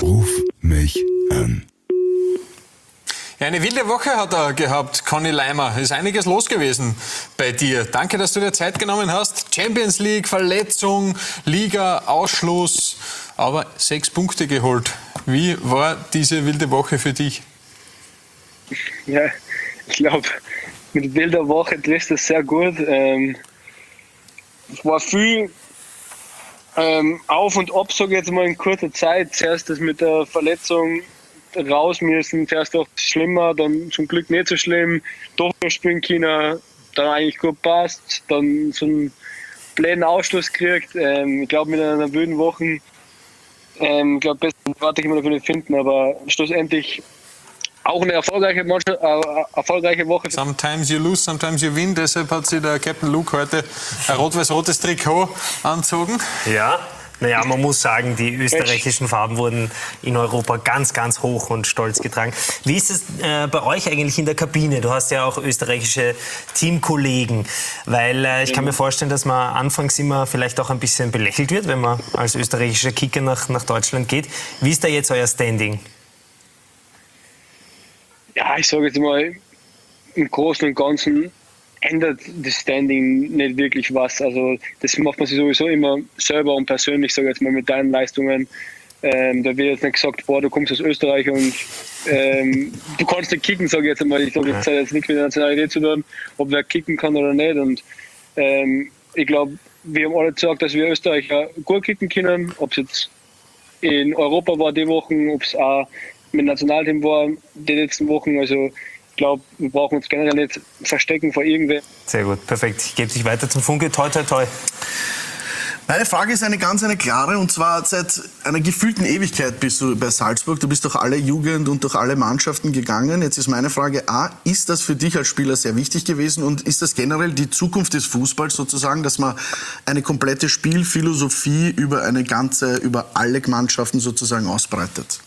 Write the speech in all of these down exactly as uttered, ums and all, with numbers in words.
Ruf mich an. Ja, eine wilde Woche hat er gehabt, Conny Leimer. Ist einiges los gewesen bei dir. Danke, dass du dir Zeit genommen hast. Champions League, Verletzung, Liga, Ausschluss, aber sechs Punkte geholt. Wie war diese wilde Woche für dich? Ja, ich glaube, mit wilder Woche trifft es sehr gut. Ähm, es war viel ähm, auf und ab, sage ich jetzt mal in kurzer Zeit. Zuerst das mit der Verletzung raus müssen, zuerst auch schlimmer, dann zum Glück nicht so schlimm, doch mehr spielen können, dann eigentlich gut passt, dann so einen blöden Ausschluss gekriegt. Ähm, ich glaube, mit einer wilden Woche, ähm, ich glaube, besser warte ich immer dafür nicht finden, aber schlussendlich auch eine erfolgreiche, Mannschaft, äh, erfolgreiche Woche. Sometimes you lose, sometimes you win. Deshalb hat sich der Captain Luke heute ein rot-weiß-rotes Trikot angezogen. Ja, naja, man muss sagen, die österreichischen Farben wurden in Europa ganz, ganz hoch und stolz getragen. Wie ist es äh, bei euch eigentlich in der Kabine? Du hast ja auch österreichische Teamkollegen. Weil äh, ich kann mir vorstellen, dass man anfangs immer vielleicht auch ein bisschen belächelt wird, wenn man als österreichischer Kicker nach, nach Deutschland geht. Wie ist da jetzt euer Standing? Ja, ich sage jetzt mal, im Großen und Ganzen ändert das Standing nicht wirklich was. Also das macht man sich sowieso immer selber und persönlich, sage ich jetzt mal, mit deinen Leistungen. Ähm, da wird jetzt nicht gesagt, boah, du kommst aus Österreich und ähm, du kannst nicht kicken, sage ich jetzt mal. Ich glaube, das hat jetzt nichts mit der Nationalität zu tun, ob wer kicken kann oder nicht. Und ähm, ich glaube, wir haben alle gesagt, dass wir Österreicher gut kicken können. Ob es jetzt in Europa war die Wochen, ob es auch mit dem Nationalteam war die letzten Wochen. Also ich glaube, wir brauchen uns generell nicht verstecken vor irgendwer. Sehr gut, perfekt. Ich gebe dich weiter zum Funke. Toi, toi, toi. Meine Frage ist eine ganz eine klare, und zwar seit einer gefühlten Ewigkeit bist du bei Salzburg. Du bist durch alle Jugend- und durch alle Mannschaften gegangen. Jetzt ist meine Frage A, ist das für dich als Spieler sehr wichtig gewesen und ist das generell die Zukunft des Fußballs sozusagen, dass man eine komplette Spielphilosophie über eine ganze, über alle Mannschaften sozusagen ausbreitet?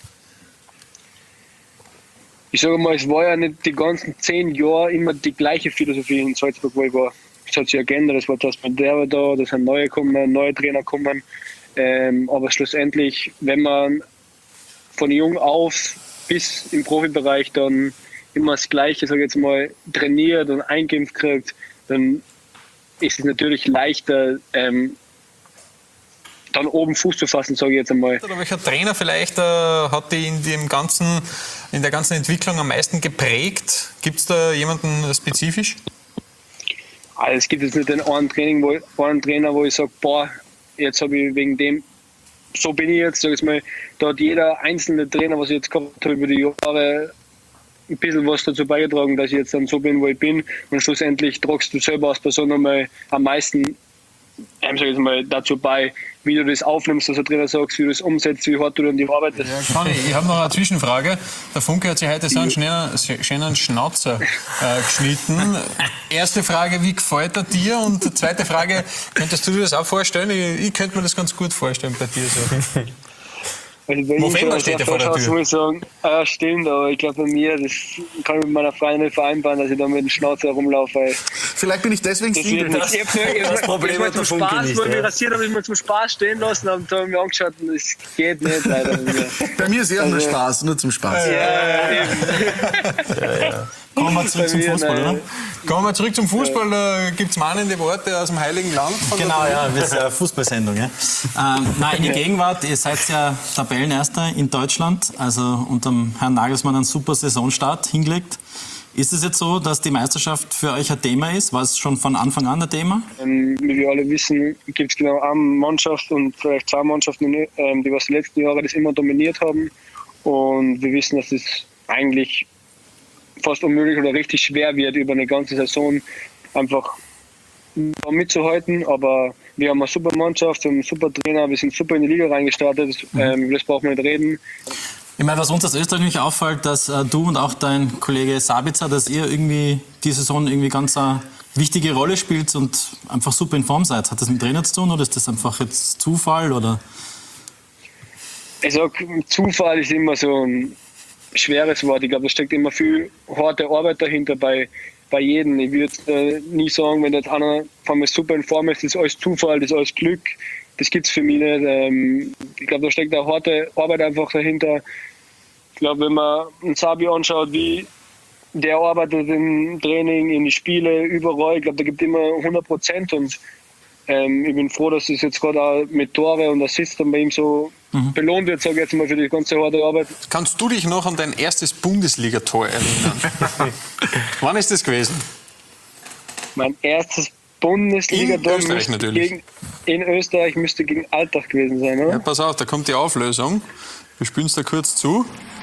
Ich sage mal, es war ja nicht die ganzen zehn Jahre immer die gleiche Philosophie in Salzburg, wo ich war. Es hat sich ja geändert, es war zuerst mit der da, da sind neue gekommen, neue Trainer gekommen. Ähm, aber schlussendlich, wenn man von jung auf bis im Profibereich dann immer das Gleiche, sage ich jetzt mal, trainiert und eingeimpft kriegt, dann ist es natürlich leichter, ähm, dann oben Fuß zu fassen, sage ich jetzt einmal. Oder welcher Trainer vielleicht äh, hat die in, dem ganzen, in der ganzen Entwicklung am meisten geprägt? Gibt es da jemanden spezifisch? Also es gibt jetzt nicht den einen, Training, wo, einen Trainer, wo ich sage, boah, jetzt habe ich wegen dem, so bin ich jetzt, sag ich mal, da hat jeder einzelne Trainer, was ich jetzt gehabt habe über die Jahre, ein bisschen was dazu beigetragen, dass ich jetzt dann so bin, wo ich bin. Und schlussendlich tragst du selber als Person einmal am meisten Ähm, sag ich jetzt mal, dazu bei, wie du das aufnimmst, was der Trainer sagt, wie du das umsetzt, wie hart du dann die arbeitest. Ja, Conny, ich habe noch eine Zwischenfrage. Der Funke hat sich heute so einen schönen, schönen Schnauzer äh, geschnitten. Erste Frage, wie gefällt er dir? Und zweite Frage, könntest du dir das auch vorstellen? Ich, ich könnte mir das ganz gut vorstellen bei dir so. Also bei November steht ja vor der Tür. Muss ich sagen, ja, stimmt, aber ich glaube bei mir, das kann ich mit meiner Freundin nicht vereinbaren, dass ich da mit dem Schnauzer rumlaufe. Weil Vielleicht bin ich deswegen das Single. das, ich das, das Problem hat der Funke Spaß, nicht. Wo ich mich rasiert habe, ich mir zum Spaß stehen lassen und da habe ich mir angeschaut und das geht nicht leider. Bei mir ist eher also, nur Spaß, nur zum Spaß. Ja, ja, ja. ja, ja. Kommen wir zurück zum Fußball, oder? Kommen wir zurück zum Fußball. Da gibt es mahnende Worte aus dem Heiligen Land. Genau, ja, wir sind eine Fußballsendung. Ja. Ähm, nein, in die Gegenwart, ihr seid ja Tabellenerster in Deutschland, also unter dem Herrn Nagelsmann einen super Saisonstart hingelegt. Ist es jetzt so, dass die Meisterschaft für euch ein Thema ist? War es schon von Anfang an ein Thema? Ähm, wie wir alle wissen, gibt es genau eine Mannschaft und vielleicht zwei Mannschaften, ähm, die was die letzten Jahre das immer dominiert haben. Und wir wissen, dass es eigentlich fast unmöglich oder richtig schwer wird, über eine ganze Saison einfach mitzuhalten. Aber wir haben eine super Mannschaft, wir haben einen super Trainer, wir sind super in die Liga reingestartet. Mhm. Ähm, das brauchen wir nicht reden. Ich meine, was uns als Österreich nämlich auffällt, dass äh, du und auch dein Kollege Sabitzer, dass ihr irgendwie die Saison irgendwie ganz eine wichtige Rolle spielt und einfach super in Form seid. Hat das mit dem Trainer zu tun oder ist das einfach jetzt Zufall? Oder? Ich sag, Zufall ist immer so ein schweres Wort. Ich glaube, da steckt immer viel harte Arbeit dahinter bei, bei jedem. Ich würde äh, nie sagen, wenn jetzt einer von mir super in Form ist, das ist alles Zufall, das ist alles Glück. das gibt es für mich nicht. Ähm, ich glaube, da steckt eine harte Arbeit einfach dahinter. Ich glaube, wenn man einen Sabi anschaut, wie der arbeitet im Training, in die Spiele, überall, ich glaube, da gibt es immer hundert Prozent und ähm, ich bin froh, dass es jetzt gerade auch mit Tore und Assists dann bei ihm so mhm. belohnt wird, sage ich jetzt mal, für die ganze harte Arbeit. Kannst du dich noch an dein erstes Bundesligator erinnern? Wann ist das gewesen? Mein erstes Bundesliga-Tor in Österreich natürlich. Gegen, in Österreich müsste gegen Altach gewesen sein, oder? Ja, pass auf, da kommt die Auflösung. Wir spielen es da kurz zu.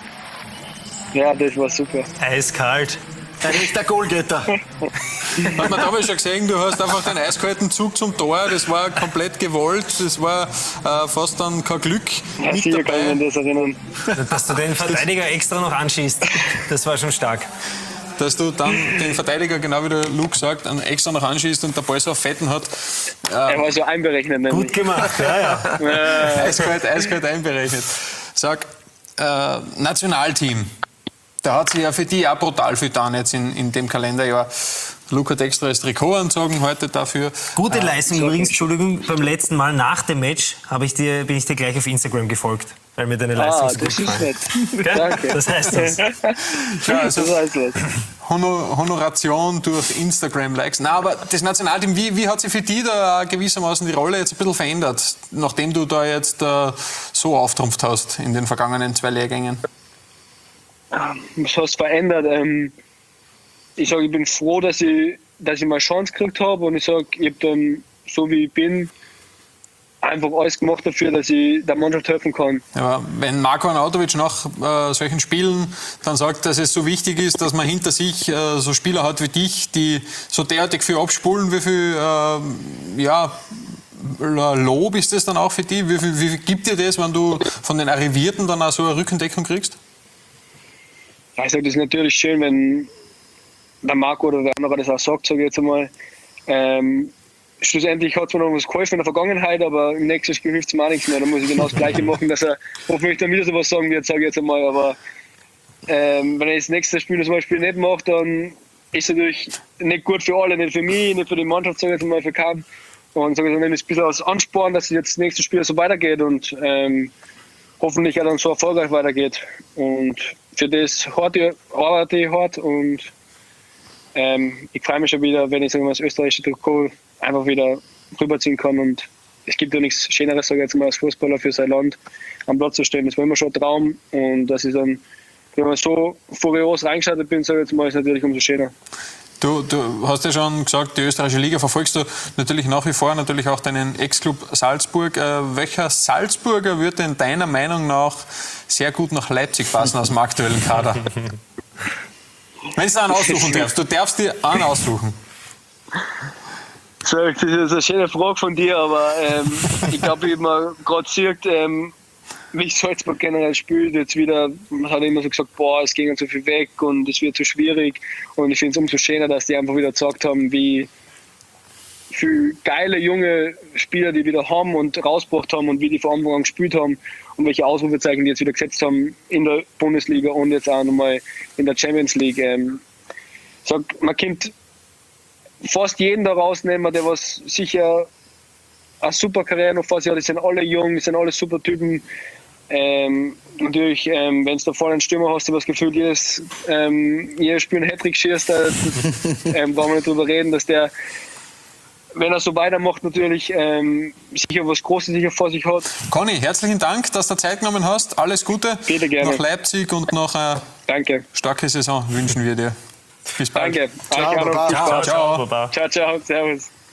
Ja, das war super. Eiskalt. Ein echter Goalgetter. Hat man damals schon gesehen, du hast einfach den eiskalten Zug zum Tor, das war komplett gewollt, das war äh, fast dann kein Glück Ja, mit sicher kann ich dabei, mich an das erinnern. Dass du den Verteidiger extra noch anschießt, das war schon stark. dass du dann den Verteidiger, genau wie der Luke sagt, dann extra noch anschießt und der Ball so auf Fetten hat. Er war so einberechnet. Nämlich. Gut gemacht, ja, ja. Ja. Eiskalt, eiskalt einberechnet. Sag, äh, Nationalteam. Da hat sich ja für die auch brutal viel getan jetzt in, in dem Kalenderjahr. Luke hat extra das Trikot angezogen heute dafür. Gute Äh, Leistung übrigens, Entschuldigung, beim letzten Mal nach dem Match habe ich dir, bin ich dir gleich auf Instagram gefolgt, weil mir deine Leistung Ah, so gut das ist gefallen. nett. Danke. Das heißt das. Ja, also Das heißt was. Honor, Honoration durch Instagram-Likes. Na, aber das Nationalteam, wie, wie hat sich für die da gewissermaßen die Rolle jetzt ein bisschen verändert, nachdem du da jetzt äh, so auftrumpft hast in den vergangenen zwei Lehrgängen? Was hast verändert? Ähm, ich sage, ich bin froh, dass ich, dass ich mal eine Chance gekriegt habe und ich sage, ich habe dann, so wie ich bin, einfach alles gemacht dafür, dass ich der Mannschaft helfen kann. Ja, wenn Marko Arnautovic nach äh, solchen Spielen dann sagt, dass es so wichtig ist, dass man hinter sich äh, so Spieler hat wie dich, die so derartig viel abspulen, wie viel äh, ja, Lob ist das dann auch für dich? Wie viel, wie viel gibt dir das, wenn du von den Arrivierten dann auch so eine Rückendeckung kriegst? Ich sage, das ist natürlich schön, wenn der Marco oder der andere das auch sagt, sage ich jetzt einmal. Ähm, schlussendlich hat es mir noch was geholfen in der Vergangenheit, aber im nächsten Spiel hilft es mir auch nichts mehr. Da muss ich genau das Gleiche machen, dass er hoffentlich dann wieder so was sagen wird, sage ich jetzt einmal. Aber ähm, wenn er das nächste Spiel zum Beispiel nicht macht, dann ist es natürlich nicht gut für alle, nicht für mich, nicht für die Mannschaft, sage ich jetzt einmal, für keinen. Und sage ich, dann ist ein bisschen als Ansporn, dass jetzt das nächste Spiel so weitergeht und ähm, hoffentlich auch dann so erfolgreich weitergeht. Und für das arbeite ich hart und ähm, ich freue mich schon wieder, wenn ich sagen wir, das österreichische Trikot einfach wieder rüberziehen kann. Und es gibt ja nichts Schöneres, sage ich jetzt mal, als Fußballer für sein Land am Platz zu stehen. Das war immer schon ein Traum und dass ich dann, wenn man so furios reingeschaltet bin, sage ich jetzt mal, ist natürlich umso schöner. Du, du hast ja schon gesagt, die österreichische Liga verfolgst du natürlich nach wie vor, natürlich auch deinen Ex-Club Salzburg. Äh, welcher Salzburger würde in deiner Meinung nach sehr gut nach Leipzig passen aus dem aktuellen Kader? Wenn du einen aussuchen darfst, du darfst dir einen aussuchen. So, das ist eine schöne Frage von dir, aber ähm, ich glaube, wie man gerade sieht, ähm, wie Salzburg generell spielt, jetzt wieder, man hat immer so gesagt, boah, es ging zu viel weg und es wird zu schwierig. Und ich finde es umso schöner, dass die einfach wieder gesagt haben, wie viele geile junge Spieler die wieder haben und rausgebracht haben und wie die von Anfang an gespielt haben und welche Ausrufezeichen die jetzt wieder gesetzt haben in der Bundesliga und jetzt auch nochmal in der Champions League. Ähm, ich sag, man kann fast jeden da rausnehmen, der was sicher eine super Karriere noch vor sich hat. Die sind alle jung, die sind alle super Typen. Ähm, natürlich, ähm, wenn du da vorne einen Stürmer hast, du das Gefühl, jedes, ähm, jedes Spiel einen Hattrick schießt, da ähm, brauchen wir nicht drüber reden, dass der, wenn er so weitermacht, natürlich ähm, sicher was Großes sicher vor sich hat. Conny, herzlichen Dank, dass du Zeit genommen hast. Alles Gute Bitte gerne. nach Leipzig und noch eine Danke. starke Saison wünschen wir dir. Bis bald. Danke. Ciao, Euch auch noch Baba. viel Ciao, Spaß. ciao. Baba. Ciao, ciao. Servus.